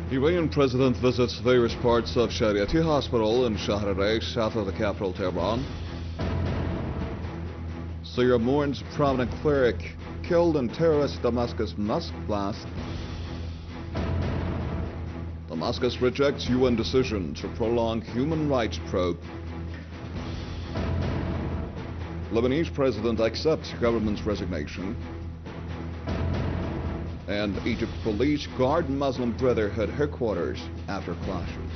Iranian president visits various parts of Shariati Hospital in Shahrabad, south of the capital Tehran. Syria mourns prominent cleric killed in terrorist Damascus mosque blast. Damascus rejects UN decision to prolong human rights probe. Lebanese president accepts government's resignation. And Egypt police guard Muslim Brotherhood headquarters after clashes.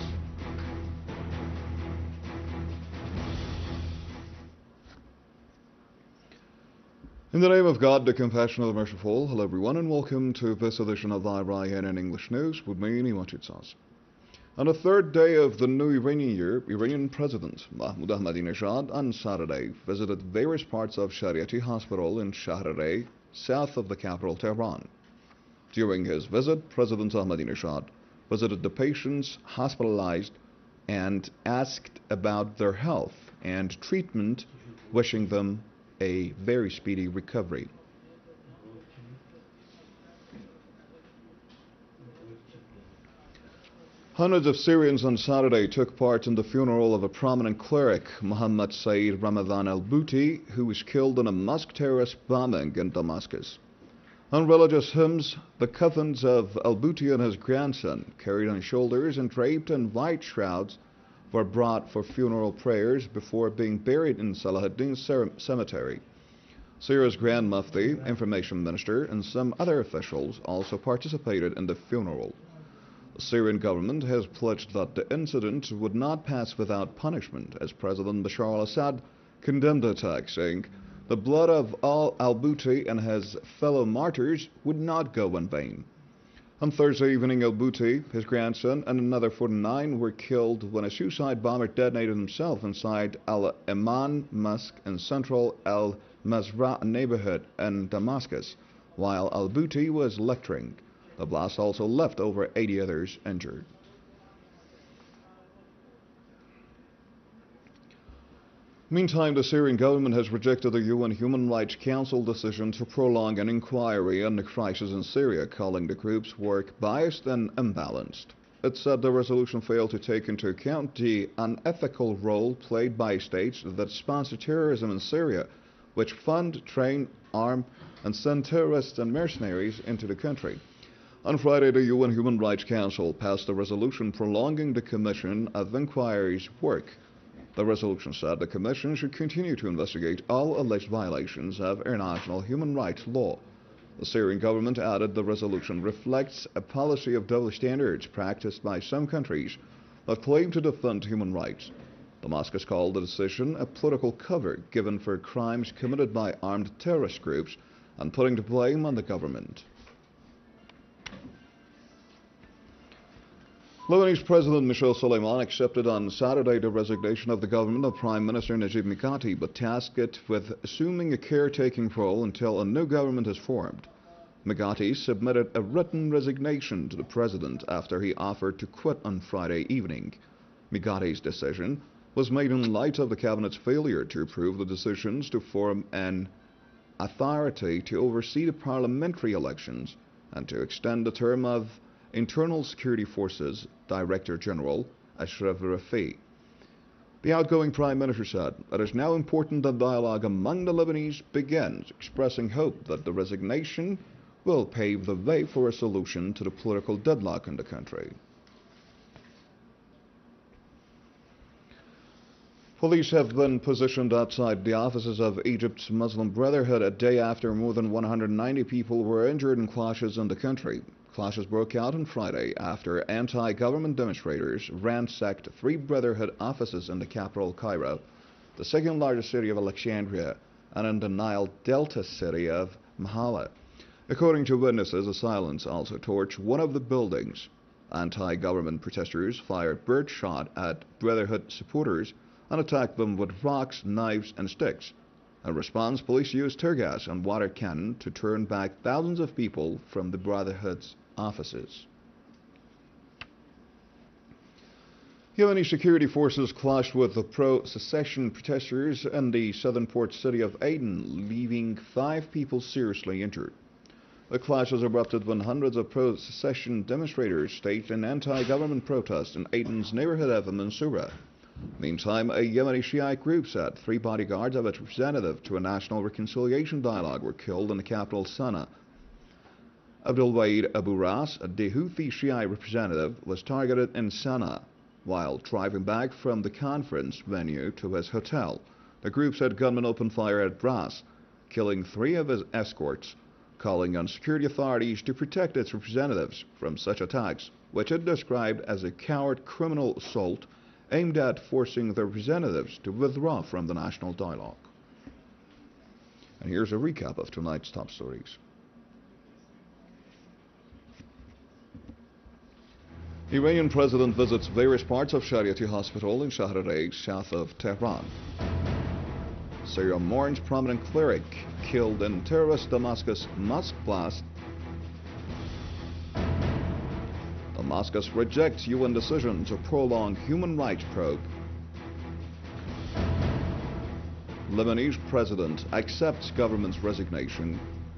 In the name of God, the compassionate, the merciful, hello everyone and welcome to this edition of IRIN English News with me, Nima Chitsas. On the third day of the new Iranian year, Iranian President Mahmoud Ahmadinejad on Saturday visited various parts of Shariati Hospital in Shahrabad, south of the capital Tehran. During his visit, President Ahmadinejad visited the patients hospitalized and asked about their health and treatment, wishing them a very speedy recovery. Hundreds of Syrians on Saturday took part in the funeral of a prominent cleric, Muhammad Saeed Ramadan al-Bouti, who was killed in a mosque terrorist bombing in Damascus. On religious hymns, the coffins of al-Bouti and his grandson, carried on shoulders and draped in white shrouds, were brought for funeral prayers before being buried in Salahuddin Cemetery. Syria's Grand Mufti, Information Minister, and some other officials also participated in the funeral. The Syrian government has pledged that the incident would not pass without punishment, as President Bashar al-Assad condemned the attack, saying, "The blood of all al-Bouti and his fellow martyrs would not go in vain." On Thursday evening, al-Bouti, his grandson, and another 49 were killed when a suicide bomber detonated himself inside Al-Iman Mosque in central Al-Mazra neighborhood in Damascus, while al-Bouti was lecturing. The blast also left over 80 others injured. Meantime, the Syrian government has rejected the UN Human Rights Council decision to prolong an inquiry on the crisis in Syria, calling the group's work biased and imbalanced. It said the resolution failed to take into account the unethical role played by states that sponsor terrorism in Syria, which fund, train, arm, and send terrorists and mercenaries into the country. On Friday, the UN Human Rights Council passed a resolution prolonging the Commission of Inquiry's work. The resolution said the Commission should continue to investigate all alleged violations of international human rights law. The Syrian government added the resolution reflects a policy of double standards practiced by some countries that claim to defend human rights. Damascus called the decision a political cover given for crimes committed by armed terrorist groups and putting the blame on the government. Lebanese President Michel Soleiman accepted on Saturday the resignation of the government of Prime Minister Najib Mikati, but tasked it with assuming a caretaking role until a new government is formed. Mikati submitted a written resignation to the president after he offered to quit on Friday evening. Mikati's decision was made in light of the cabinet's failure to approve the decisions to form an authority to oversee the parliamentary elections and to extend the term of Internal Security Forces Director General Ashraf Rafi. The outgoing Prime Minister said it is now important that dialogue among the Lebanese begins, expressing hope that the resignation will pave the way for a solution to the political deadlock in the country. Police have been positioned outside the offices of Egypt's Muslim Brotherhood a day after more than 190 people were injured in clashes in the country. Clashes broke out on Friday after anti-government demonstrators ransacked 3 Brotherhood offices in the capital Cairo, the second largest city of Alexandria, and in the Nile Delta city of Mahala. According to witnesses, assailants also torched one of the buildings. Anti-government protesters fired birdshot at Brotherhood supporters and attacked them with rocks, knives, and sticks. In response, police used tear gas and water cannon to turn back thousands of people from the Brotherhood's offices. Yemeni security forces clashed with the pro-secession protesters in the southern port city of Aden, leaving 5 people seriously injured. The clashes erupted when hundreds of pro-secession demonstrators staged an anti-government protest in Aden's neighborhood of Mansoura. Meantime, a Yemeni Shiite group said 3 bodyguards of its representative to a national reconciliation dialogue were killed in the capital Sana'a. Abdulwahid Abu Ras, the Houthi Shiite representative, was targeted in Sana'a while driving back from the conference venue to his hotel. The group said gunmen opened fire at Ras, killing 3 of his escorts, calling on security authorities to protect its representatives from such attacks, which it described as a coward criminal assault aimed at forcing the representatives to withdraw from the national dialogue. And here's a recap of tonight's top stories. Iranian president visits various parts of Shariati Hospital in Shahrar-e, south of Tehran. Syria mourns prominent cleric killed in terrorist Damascus mosque blast. Damascus rejects UN decision to prolong human rights probe. Lebanese president accepts government's resignation.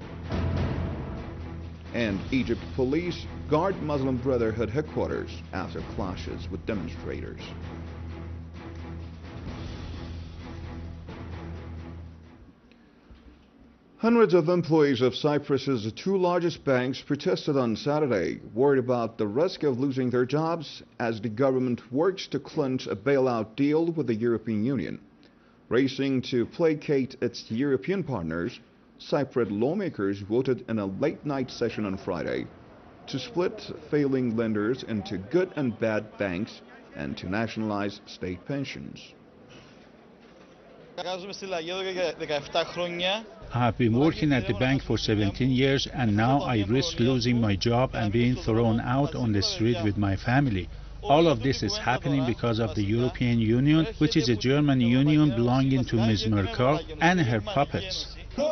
And Egypt police guard Muslim Brotherhood headquarters after clashes with demonstrators. Hundreds of employees of Cyprus's 2 largest banks protested on Saturday, worried about the risk of losing their jobs as the government works to clinch a bailout deal with the European Union. Racing to placate its European partners, Cypriot lawmakers voted in a late-night session on Friday to split failing lenders into good and bad banks and to nationalize state pensions. I have been working at the bank for 17 years and now I risk losing my job and being thrown out on the street with my family. All of this is happening because of the European Union, which is a German union belonging to Ms. Merkel and her puppets.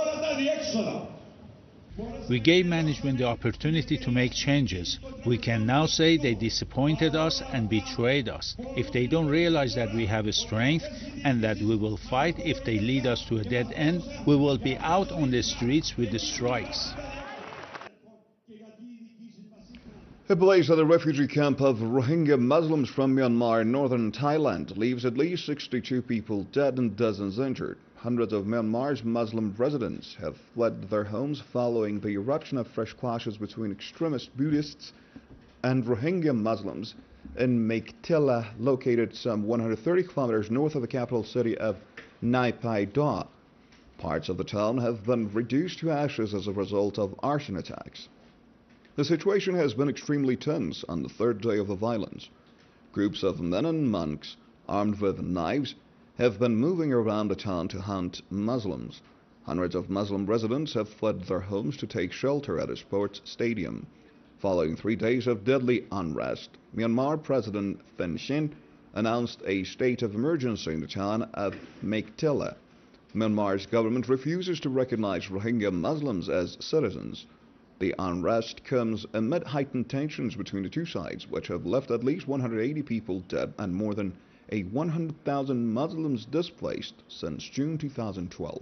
We gave management the opportunity to make changes. We can now say they disappointed us and betrayed us. If they don't realize that we have a strength and that we will fight if they lead us to a dead end, we will be out on the streets with the strikes. A blaze at a refugee camp of Rohingya Muslims from Myanmar, northern Thailand, leaves at least 62 people dead and dozens injured. Hundreds of Myanmar's Muslim residents have fled their homes following the eruption of fresh clashes between extremist Buddhists and Rohingya Muslims in Meiktila, located some 130 kilometers north of the capital city of Nai Pai Da. Parts of the town have been reduced to ashes as a result of arson attacks. The situation has been extremely tense on the 3rd day of the violence. Groups of men and monks armed with knives have been moving around the town to hunt Muslims. Hundreds of Muslim residents have fled their homes to take shelter at a sports stadium. Following 3 days of deadly unrest, Myanmar President Thein Sein announced a state of emergency in the town of Meiktila. Myanmar's government refuses to recognize Rohingya Muslims as citizens. The unrest comes amid heightened tensions between the two sides, which have left at least 180 people dead and more than 100,000 Muslims displaced since June 2012.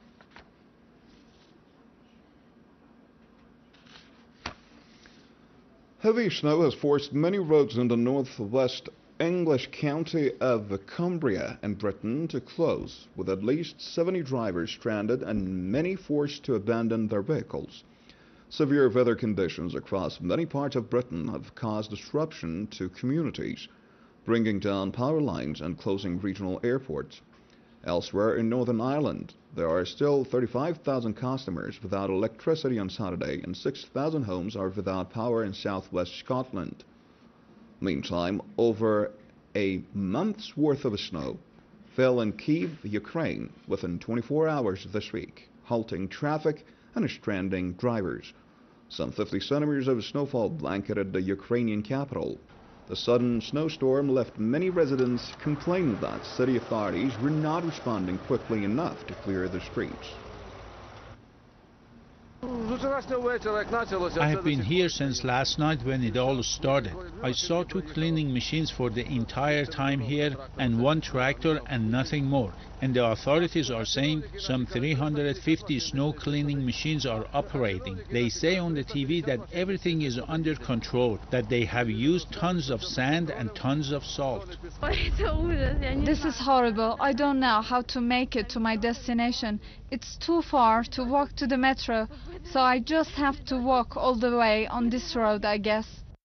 Heavy snow has forced many roads in the northwest English county of Cumbria in Britain to close, with at least 70 drivers stranded and many forced to abandon their vehicles. Severe weather conditions across many parts of Britain have caused disruption to communities, bringing down power lines and closing regional airports. Elsewhere in Northern Ireland, there are still 35,000 customers without electricity on Saturday and 6,000 homes are without power in southwest Scotland. Meantime, over a month's worth of snow fell in Kyiv, Ukraine, within 24 hours this week, halting traffic and stranding drivers. Some 50 centimeters of snowfall blanketed the Ukrainian capital. The sudden snowstorm left many residents complaining that city authorities were not responding quickly enough to clear the streets. I have been here since last night when it all started. I saw 2 cleaning machines for the entire time here and 1 tractor and nothing more. And the authorities are saying some 350 snow cleaning machines are operating. They say on the TV that everything is under control, that they have used tons of sand and tons of salt. This is horrible. I don't know how to make it to my destination. It's too far to walk to the metro, so I just have to walk all the way on this road, I guess.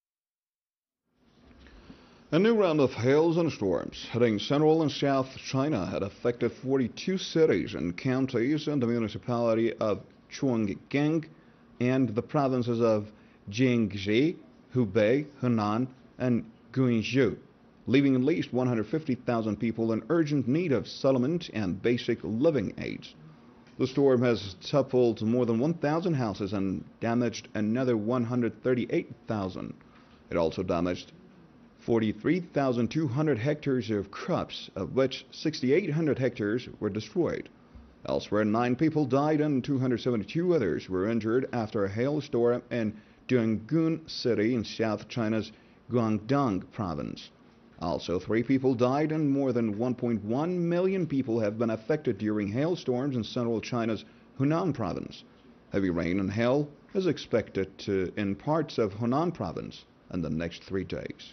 A new round of hails and storms hitting central and south China had affected 42 cities and counties in the municipality of Chongqing and the provinces of Jiangxi, Hubei, Henan, and Guizhou, leaving at least 150,000 people in urgent need of settlement and basic living aids. The storm has toppled more than 1,000 houses and damaged another 138,000. It also damaged 43,200 hectares of crops, of which 6,800 hectares were destroyed. Elsewhere, 9 people died and 272 others were injured after a hailstorm in Dongguan City in South China's Guangdong province. Also, 3 people died and more than 1.1 million people have been affected during hailstorms in central China's Hunan province. Heavy rain and hail is expected in parts of Hunan province in the next 3 days.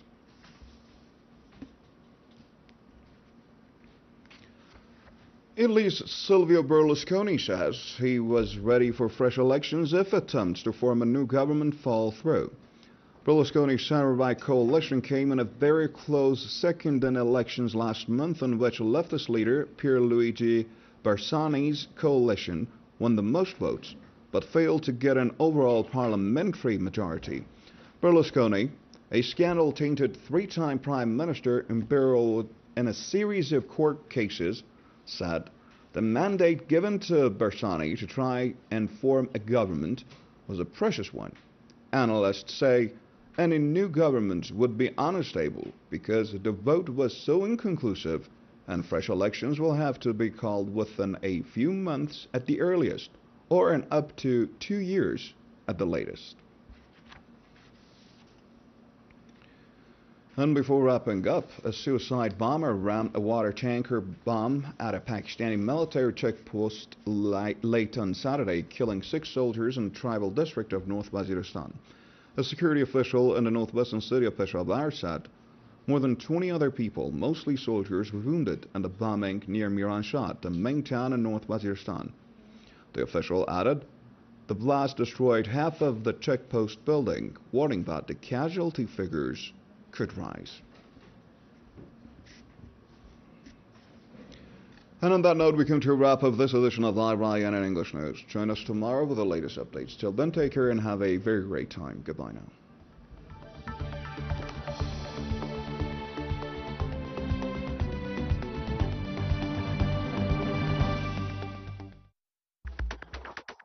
Italy's Silvio Berlusconi says he was ready for fresh elections if attempts to form a new government fall through. Berlusconi's center-right coalition came in a very close second in elections last month, in which leftist leader Pierluigi Bersani's coalition won the most votes, but failed to get an overall parliamentary majority. Berlusconi, a scandal-tainted 3-time prime minister embroiled in a series of court cases, said the mandate given to Bersani to try and form a government was a precious one. Analysts say any new government would be unstable because the vote was so inconclusive, and fresh elections will have to be called within a few months at the earliest, or in up to 2 years at the latest. And before wrapping up, a suicide bomber rammed a water tanker bomb at a Pakistani military checkpost late on Saturday, killing 6 soldiers in the tribal district of North Waziristan. A security official in the northwestern city of Peshawar said more than 20 other people, mostly soldiers, were wounded in the bombing near Miranshah, the main town in North Waziristan. The official added the blast destroyed half of the checkpost building, warning that the casualty figures could rise. And on that note, we come to a wrap of this edition of Live Ryan in English News. Join us tomorrow with the latest updates. Till then, take care and have a very great time. Goodbye now.